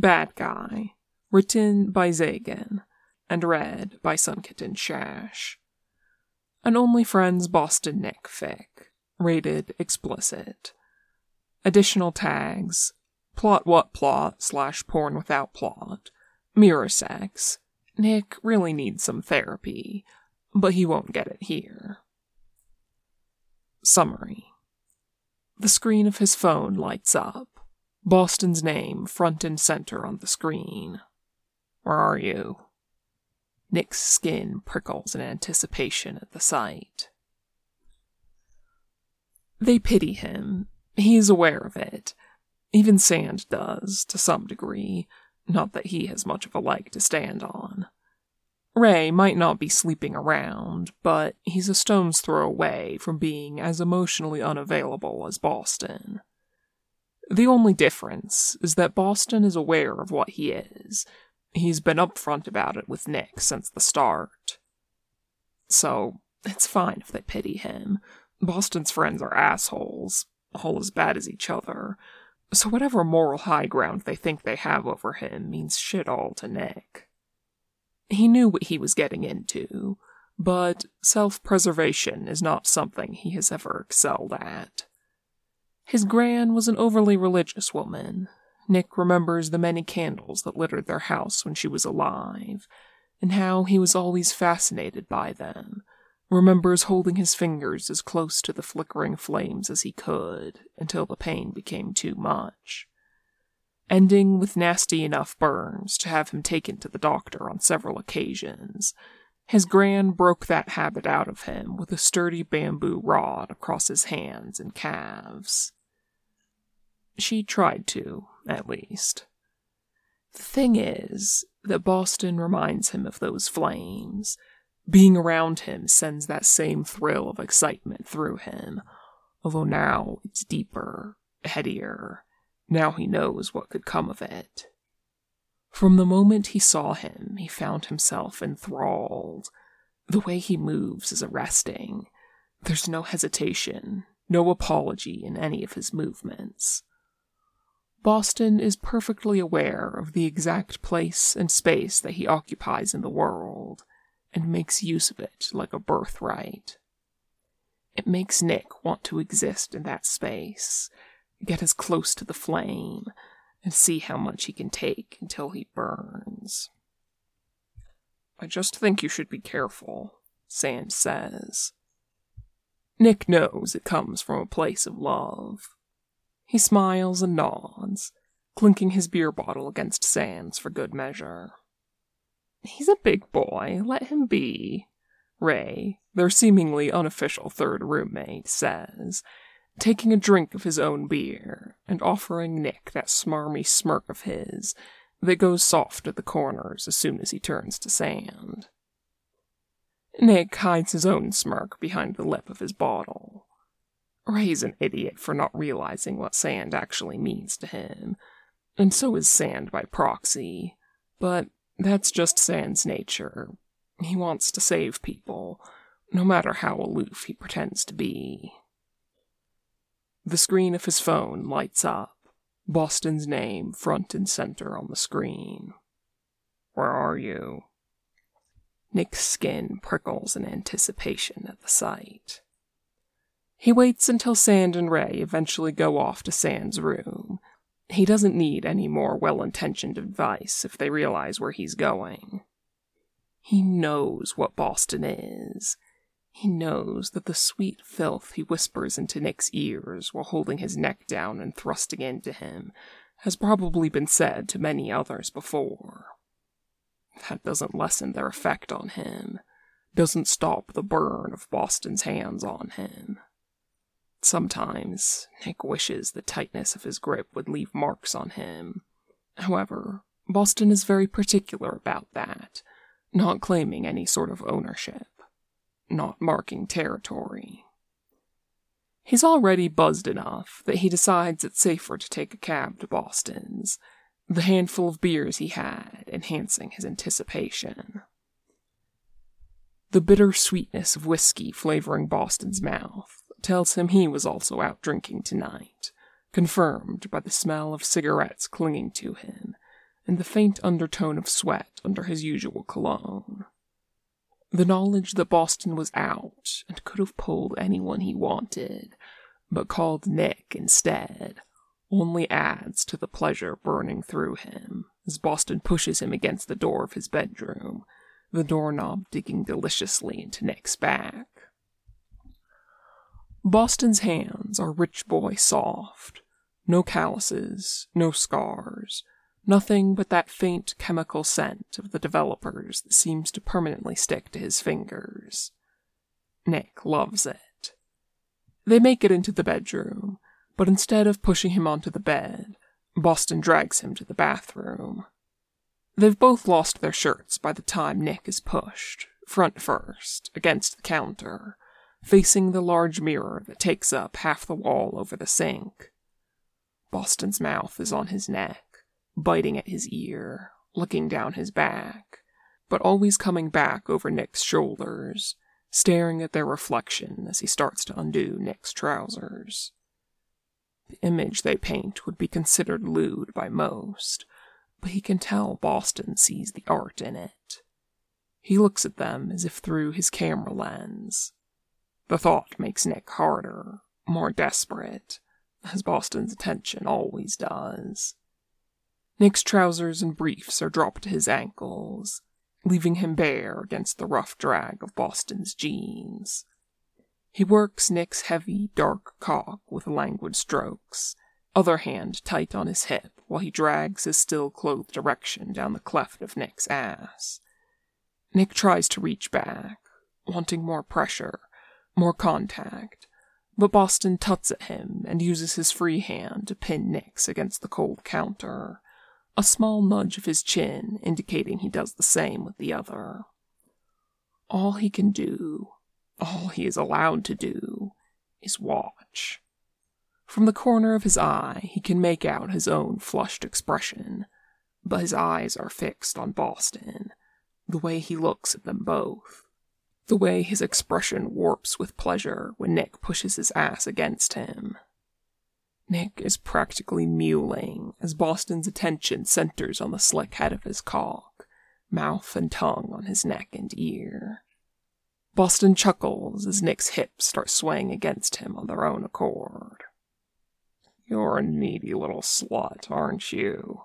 Bad Guy, written by Zagan, and read by Sunkitten Shash. An Only Friends Boston Nick fic, rated explicit. Additional tags: plot what plot / porn without plot, mirror sex. Nick really needs some therapy, but he won't get it here. Summary. The screen of his phone lights up. Boston's name front and center on the screen. Where are you? Nick's skin prickles in anticipation at the sight. They pity him. He is aware of it. Even Sand does, to some degree. Not that he has much of a leg to stand on. Ray might not be sleeping around, but he's a stone's throw away from being as emotionally unavailable as Boston. The only difference is that Boston is aware of what he is. He's been upfront about it with Nick since the start. So, it's fine if they pity him. Boston's friends are assholes, all as bad as each other. So whatever moral high ground they think they have over him means shit all to Nick. He knew what he was getting into, but self-preservation is not something he has ever excelled at. His gran was an overly religious woman. Nick remembers the many candles that littered their house when she was alive, and how he was always fascinated by them. Remembers holding his fingers as close to the flickering flames as he could, until the pain became too much. Ending with nasty enough burns to have him taken to the doctor on several occasions. His gran broke that habit out of him with a sturdy bamboo rod across his hands and calves. She tried to, at least. The thing is that Boston reminds him of those flames. Being around him sends that same thrill of excitement through him, although now it's deeper, headier. Now he knows what could come of it. From the moment he saw him, he found himself enthralled. The way he moves is arresting. There's no hesitation, no apology in any of his movements. Boston is perfectly aware of the exact place and space that he occupies in the world, and makes use of it like a birthright. It makes Nick want to exist in that space, get as close to the flame, and see how much he can take until he burns. I just think you should be careful, Sand says. Nick knows it comes from a place of love. He smiles and nods, clinking his beer bottle against Sand's for good measure. He's a big boy, let him be, Ray, their seemingly unofficial third roommate, says, taking a drink of his own beer and offering Nick that smarmy smirk of his that goes soft at the corners as soon as he turns to Sand. Nick hides his own smirk behind the lip of his bottle. Ray's an idiot for not realizing what Sand actually means to him, and so is Sand by proxy, but that's just Sand's nature. He wants to save people, no matter how aloof he pretends to be. The screen of his phone lights up, Boston's name front and center on the screen. Where are you? Nick's skin prickles in anticipation at the sight. He waits until Sand and Ray eventually go off to Sand's room. He doesn't need any more well-intentioned advice if they realize where he's going. He knows what Boston is. He knows that the sweet filth he whispers into Nick's ears while holding his neck down and thrusting into him has probably been said to many others before. That doesn't lessen their effect on him, doesn't stop the burn of Boston's hands on him. Sometimes, Nick wishes the tightness of his grip would leave marks on him. However, Boston is very particular about that, not claiming any sort of ownership, not marking territory. He's already buzzed enough that he decides it's safer to take a cab to Boston's, the handful of beers he had enhancing his anticipation. The bitter sweetness of whiskey flavoring Boston's mouth tells him he was also out drinking tonight, confirmed by the smell of cigarettes clinging to him, and the faint undertone of sweat under his usual cologne. The knowledge that Boston was out and could have pulled anyone he wanted, but called Nick instead, only adds to the pleasure burning through him as Boston pushes him against the door of his bedroom, the doorknob digging deliciously into Nick's back. Boston's hands are rich boy soft, no calluses, no scars, nothing but that faint chemical scent of the developers that seems to permanently stick to his fingers. Nick loves it. They make it into the bedroom, but instead of pushing him onto the bed, Boston drags him to the bathroom. They've both lost their shirts by the time Nick is pushed, front first, against the counter, facing the large mirror that takes up half the wall over the sink. Boston's mouth is on his neck, biting at his ear, looking down his back, but always coming back over Nick's shoulders, staring at their reflection as he starts to undo Nick's trousers. The image they paint would be considered lewd by most, but he can tell Boston sees the art in it. He looks at them as if through his camera lens. The thought makes Nick harder, more desperate, as Boston's attention always does. Nick's trousers and briefs are dropped to his ankles, leaving him bare against the rough drag of Boston's jeans. He works Nick's heavy, dark cock with languid strokes, other hand tight on his hip while he drags his still-clothed erection down the cleft of Nick's ass. Nick tries to reach back, wanting more pressure, more contact, but Boston tuts at him and uses his free hand to pin Nick's against the cold counter, a small nudge of his chin indicating he does the same with the other. All he can do, all he is allowed to do, is watch. From the corner of his eye, he can make out his own flushed expression, but his eyes are fixed on Boston, the way he looks at them both, the way his expression warps with pleasure when Nick pushes his ass against him. Nick is practically mewling as Boston's attention centers on the slick head of his cock, mouth and tongue on his neck and ear. Boston chuckles as Nick's hips start swaying against him on their own accord. "You're a needy little slut, aren't you?"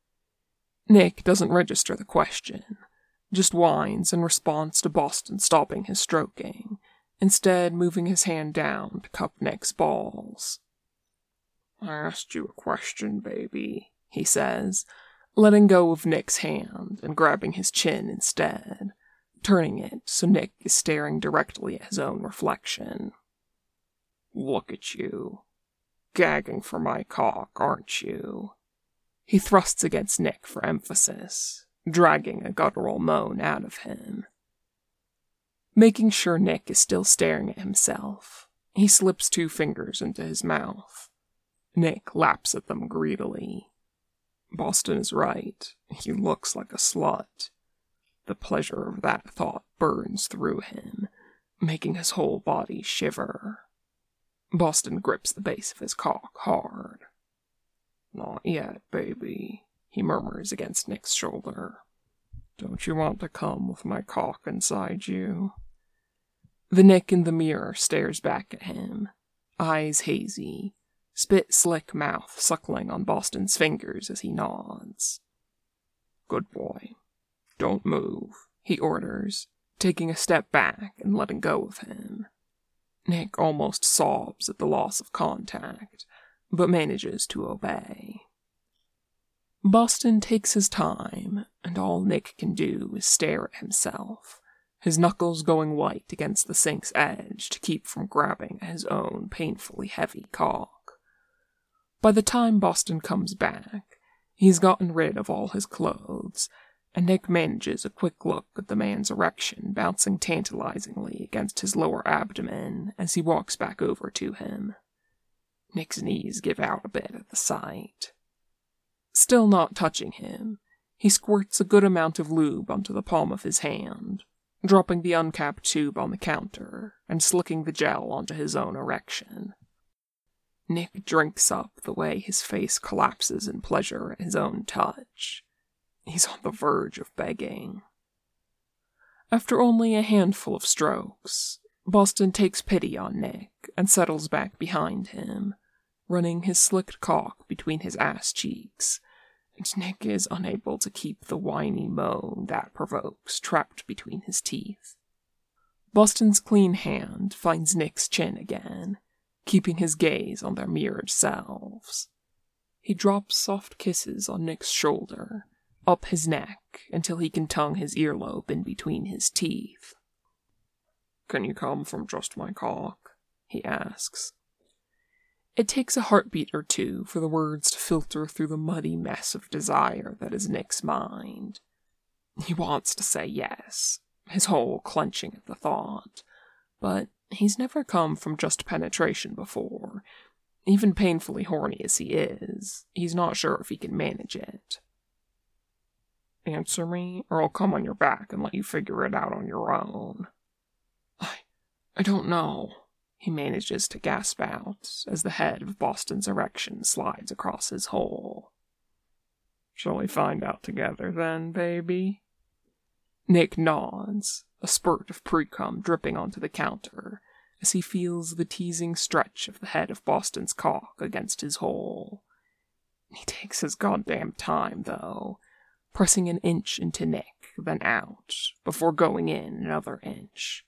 Nick doesn't register the question, just whines in response to Boston stopping his stroking, instead moving his hand down to cup Nick's balls. "I asked you a question, baby," he says, letting go of Nick's hand and grabbing his chin instead, turning it so Nick is staring directly at his own reflection. "Look at you. Gagging for my cock, aren't you?" He thrusts against Nick for emphasis, dragging a guttural moan out of him. Making sure Nick is still staring at himself, he slips 2 fingers into his mouth. Nick laps at them greedily. Boston is right. He looks like a slut. The pleasure of that thought burns through him, making his whole body shiver. Boston grips the base of his cock hard. "Not yet, baby," he murmurs against Nick's shoulder. "Don't you want to come with my cock inside you?" The Nick in the mirror stares back at him, eyes hazy, spit-slick mouth suckling on Boston's fingers as he nods. "Good boy. Don't move," he orders, taking a step back and letting go of him. Nick almost sobs at the loss of contact, but manages to obey. Boston takes his time, and all Nick can do is stare at himself, his knuckles going white against the sink's edge to keep from grabbing at his own painfully heavy cock. By the time Boston comes back, he's gotten rid of all his clothes, and Nick manages a quick look at the man's erection bouncing tantalizingly against his lower abdomen as he walks back over to him. Nick's knees give out a bit at the sight. Still not touching him, he squirts a good amount of lube onto the palm of his hand, dropping the uncapped tube on the counter and slicking the gel onto his own erection. Nick drinks up the way his face collapses in pleasure at his own touch, He's on the verge of begging. After only a handful of strokes, Boston takes pity on Nick and settles back behind him, running his slicked cock between his ass cheeks, and Nick is unable to keep the whiny moan that provokes trapped between his teeth. Boston's clean hand finds Nick's chin again, keeping his gaze on their mirrored selves. He drops soft kisses on Nick's shoulder, up his neck, until he can tongue his earlobe in between his teeth. "Can you come from just my cock?" he asks. It takes a heartbeat or two for the words to filter through the muddy mess of desire that is Nick's mind. He wants to say yes, his whole clenching at the thought, but he's never come from just penetration before. Even painfully horny as he is, he's not sure if he can manage it. "Answer me, or I'll come on your back and let you figure it out on your own." I don't know," he manages to gasp out as the head of Boston's erection slides across his hole. "Shall we find out together then, baby?" Nick nods, a spurt of pre-cum dripping onto the counter as he feels the teasing stretch of the head of Boston's cock against his hole. He takes his goddamn time, though, pressing an inch into Nick, then out, before going in another inch.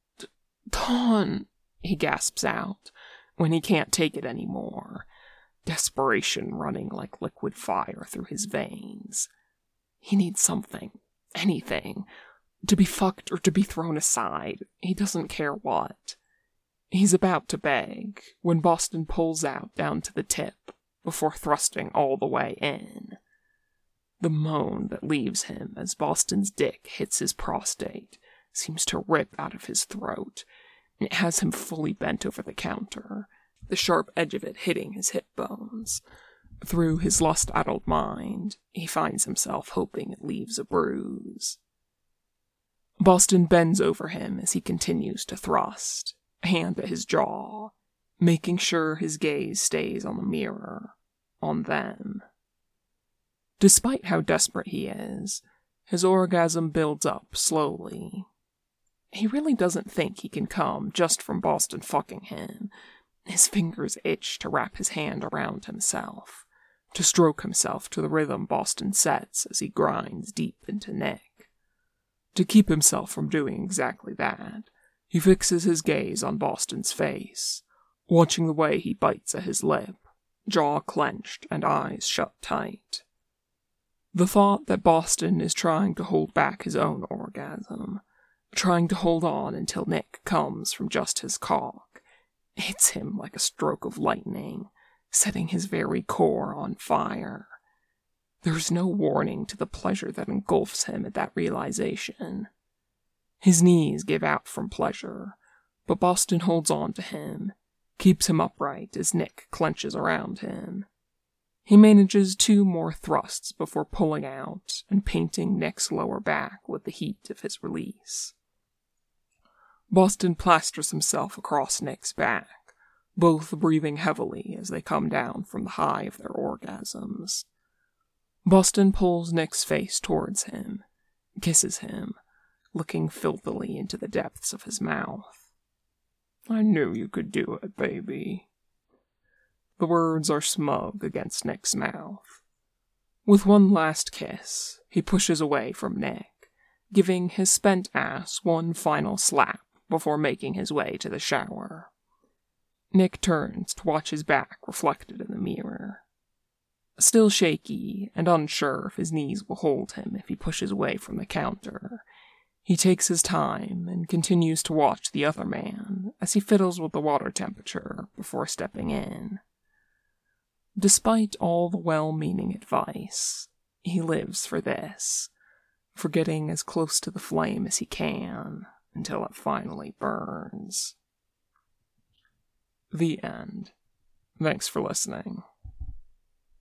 "Dawn!" he gasps out, when he can't take it anymore, desperation running like liquid fire through his veins. He needs something, anything, to be fucked or to be thrown aside, he doesn't care what. He's about to beg, when Boston pulls out down to the tip, before thrusting all the way in. The moan that leaves him as Boston's dick hits his prostate seems to rip out of his throat. It has him fully bent over the counter, the sharp edge of it hitting his hip bones. Through his lust-addled mind, he finds himself hoping it leaves a bruise. Boston bends over him as he continues to thrust, hand at his jaw, making sure his gaze stays on the mirror, on them. Despite how desperate he is, his orgasm builds up slowly. He really doesn't think he can come just from Boston fucking him. His fingers itch to wrap his hand around himself, to stroke himself to the rhythm Boston sets as he grinds deep into Nick. To keep himself from doing exactly that, he fixes his gaze on Boston's face, watching the way he bites at his lip, jaw clenched and eyes shut tight. The thought that Boston is trying to hold back his own orgasm, trying to hold on until Nick comes from just his cock, hits him like a stroke of lightning, setting his very core on fire. There's no warning to the pleasure that engulfs him at that realization. His knees give out from pleasure, but Boston holds on to him, keeps him upright as Nick clenches around him. He manages 2 more thrusts before pulling out and painting Nick's lower back with the heat of his release. Boston plasters himself across Nick's back, both breathing heavily as they come down from the high of their orgasms. Boston pulls Nick's face towards him, kisses him, looking filthily into the depths of his mouth. "I knew you could do it, baby." The words are smug against Nick's mouth. With one last kiss, he pushes away from Nick, giving his spent ass one final slap before making his way to the shower. Nick turns to watch his back reflected in the mirror. Still shaky and unsure if his knees will hold him if he pushes away from the counter, he takes his time and continues to watch the other man as he fiddles with the water temperature before stepping in. Despite all the well-meaning advice, he lives for this, for getting as close to the flame as he can until it finally burns. The end. Thanks for listening.